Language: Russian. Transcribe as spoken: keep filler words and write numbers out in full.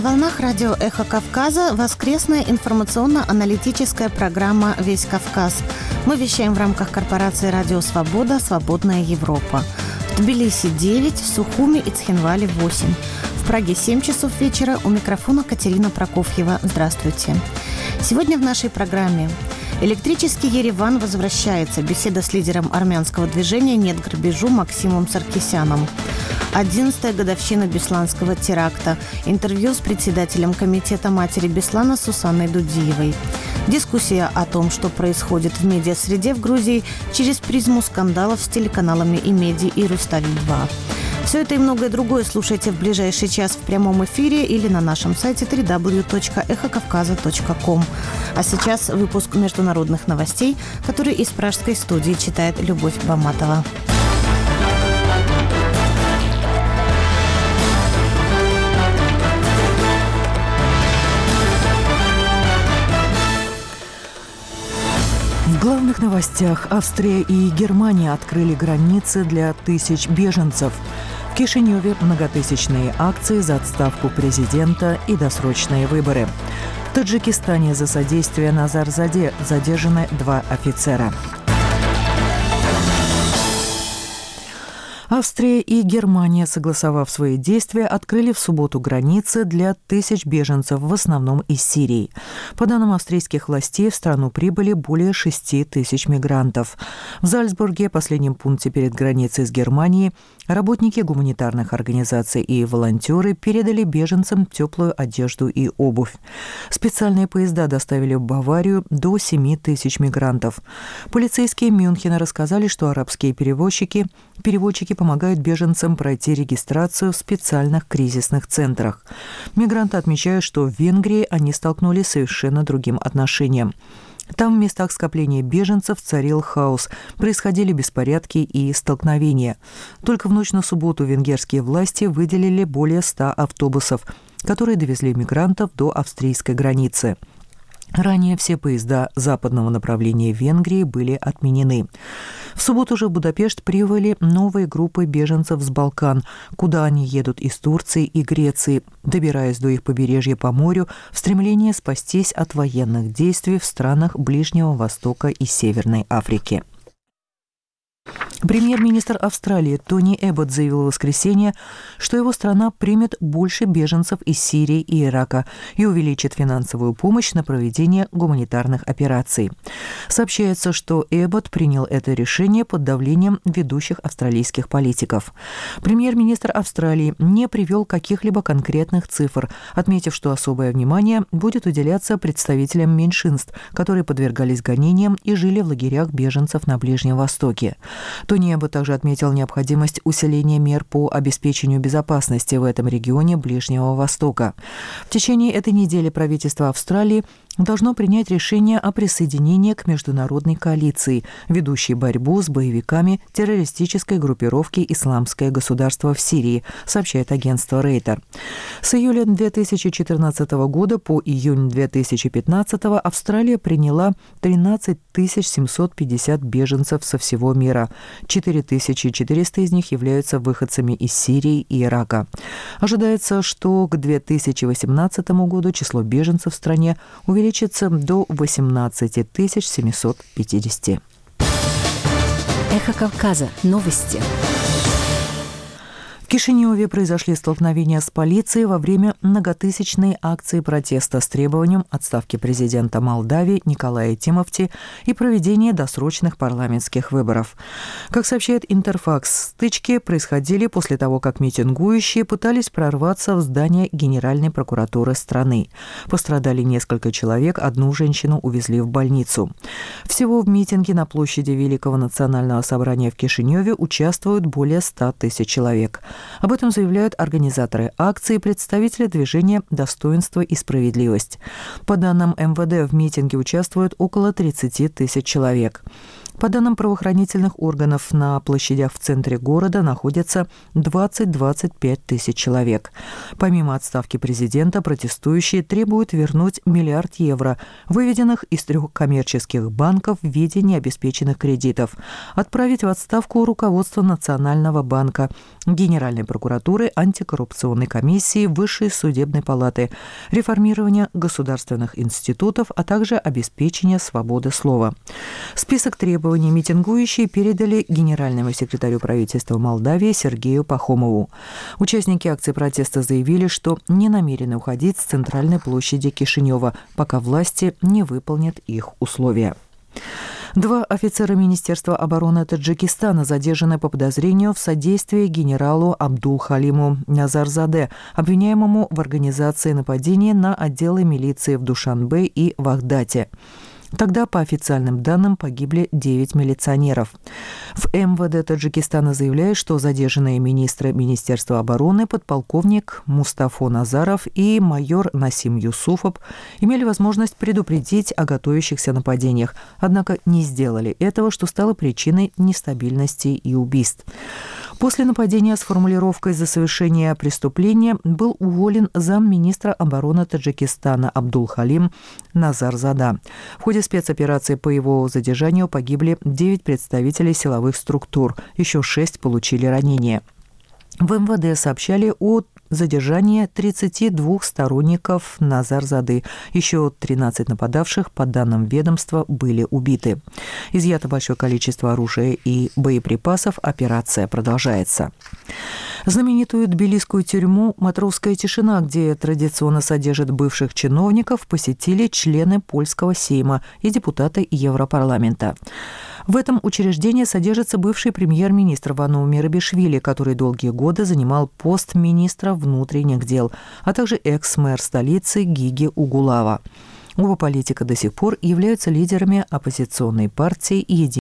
На волнах радио «Эхо Кавказа» воскресная информационно-аналитическая программа «Весь Кавказ». Мы вещаем в рамках корпорации «Радио Свобода. Свободная Европа». В Тбилиси девять, в Сухуми и Цхинвале восемь. В Праге семь часов вечера. У микрофона Катерина Прокофьева. Здравствуйте. Сегодня в нашей программе электрический Ереван возвращается. Беседа с лидером армянского движения «Нет грабежу» Максимом Саркисяном. Одиннадцатая годовщина Бесланского теракта. Интервью с председателем комитета матери Беслана Сусанной Дудиевой. Дискуссия о том, что происходит в медиасреде в Грузии через призму скандалов с телеканалами «Имеди» и «Рустави-два». Все это и многое другое слушайте в ближайший час в прямом эфире или на нашем сайте дабл ю дабл ю дабл ю точка эхо кавказа точка ком. А сейчас выпуск международных новостей, который из пражской студии читает Любовь Баматова. В главных новостях: Австрия и Германия открыли границы для тысяч беженцев. В Кишиневе многотысячные акции за отставку президента и досрочные выборы. В Таджикистане за содействие Назарзаде задержаны два офицера. Австрия и Германия, согласовав свои действия, открыли в субботу границы для тысяч беженцев, в основном из Сирии. По данным австрийских властей, в страну прибыли более шести тысяч мигрантов. В Зальцбурге, последнем пункте перед границей с Германией, работники гуманитарных организаций и волонтеры передали беженцам теплую одежду и обувь. Специальные поезда доставили в Баварию до семи тысяч мигрантов. Полицейские Мюнхена рассказали, что арабские перевозчики, переводчики помогают беженцам пройти регистрацию в специальных кризисных центрах. Мигранты отмечают, что в Венгрии они столкнулись с совершенно другим отношением. Там в местах скопления беженцев царил хаос, происходили беспорядки и столкновения. Только в ночь на субботу венгерские власти выделили более ста автобусов, которые довезли мигрантов до австрийской границы. Ранее все поезда западного направления Венгрии были отменены. В субботу же в Будапешт прибыли новые группы беженцев с Балкан, куда они едут из Турции и Греции, добираясь до их побережья по морю в стремлении спастись от военных действий в странах Ближнего Востока и Северной Африки. Премьер-министр Австралии Тони Эббот заявил в воскресенье, что его страна примет больше беженцев из Сирии и Ирака и увеличит финансовую помощь на проведение гуманитарных операций. Сообщается, что Эббот принял это решение под давлением ведущих австралийских политиков. Премьер-министр Австралии не привел каких-либо конкретных цифр, отметив, что особое внимание будет уделяться представителям меньшинств, которые подвергались гонениям и жили в лагерях беженцев на Ближнем Востоке. Тони Эббот также отметил необходимость усиления мер по обеспечению безопасности в этом регионе Ближнего Востока. В течение этой недели правительство Австралии должно принять решение о присоединении к международной коалиции, ведущей борьбу с боевиками террористической группировки «Исламское государство» в Сирии, сообщает агентство Рейтер. С июля две тысячи четырнадцатого года по июнь две тысячи пятнадцатого Австралия приняла тринадцать тысяч семьсот пятьдесят беженцев со всего мира. четыре тысячи четыреста из них являются выходцами из Сирии и Ирака. Ожидается, что к две тысячи восемнадцатому году число беженцев в стране увеличится до восемнадцать тысяч семьсот пятьдесят. Эхо Кавказа. Новости. В Кишиневе произошли столкновения с полицией во время многотысячной акции протеста с требованием отставки президента Молдавии Николая Тимофти и проведения досрочных парламентских выборов. Как сообщает Интерфакс, стычки происходили после того, как митингующие пытались прорваться в здание Генеральной прокуратуры страны. Пострадали несколько человек, одну женщину увезли в больницу. Всего в митинге на площади Великого национального собрания в Кишиневе участвуют более ста тысяч человек. Об этом заявляют организаторы акции и представители движения «Достоинство и справедливость». По данным эм вэ дэ, в митинге участвуют около тридцати тысяч человек. По данным правоохранительных органов, на площадях в центре города находятся двадцать-двадцать пять тысяч человек. Помимо отставки президента, протестующие требуют вернуть миллиард евро, выведенных из трех коммерческих банков в виде необеспеченных кредитов, отправить в отставку руководство Национального банка, Генеральной прокуратуры, антикоррупционной комиссии, Высшей судебной палаты, реформирование государственных институтов, а также обеспечение свободы слова. Список требований митингующие передали генеральному секретарю правительства Молдавии Сергею Пахомову. Участники акции протеста заявили, что не намерены уходить с центральной площади Кишинева, пока власти не выполнят их условия. Два офицера Министерства обороны Таджикистана задержаны по подозрению в содействии генералу Абдул-Халиму Назарзаде, обвиняемому в организации нападения на отделы милиции в Душанбе и Вахдате. Тогда, по официальным данным, погибли девять милиционеров. В эм вэ дэ Таджикистана заявляют, что задержанные министры Министерства обороны, подполковник Мустафа Назаров и майор Насим Юсуфов, имели возможность предупредить о готовящихся нападениях, однако не сделали этого, что стало причиной нестабильности и убийств. После нападения с формулировкой «за совершение преступления» был уволен замминистра обороны Таджикистана Абдул-Халим Назарзада. В ходе спецоперации по его задержанию погибли девять представителей силовых структур, еще шесть получили ранения. В эм вэ дэ сообщали о задержании тридцати двух сторонников Назарзады. Еще тринадцать нападавших, по данным ведомства, были убиты. Изъято большое количество оружия и боеприпасов. Операция продолжается. Знаменитую тбилисскую тюрьму «Матросская тишина», где традиционно содержат бывших чиновников, посетили члены польского Сейма и депутаты Европарламента. В этом учреждении содержится бывший премьер-министр Вану Мерабишвили, который долгие годы занимал пост министра внутренних дел, а также экс-мэр столицы Гиги Угулава. Оба политика до сих пор являются лидерами оппозиционной партии «Единая